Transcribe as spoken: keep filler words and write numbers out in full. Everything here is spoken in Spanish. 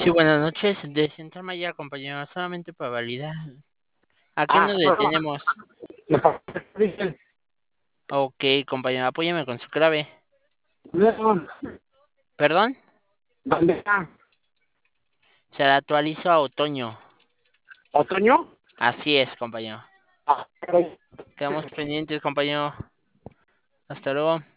Sí, buenas noches. De Central Mayor, compañero, solamente para validar. ¿A qué nos Ah, bueno, detenemos? me parece Ok, compañero, apóyame con su clave. bien. ¿Perdón? ¿Dónde está? Se la actualizo a otoño. ¿Otoño? Así es, compañero. Ah, pero- Quedamos pendientes, compañero. Hasta luego.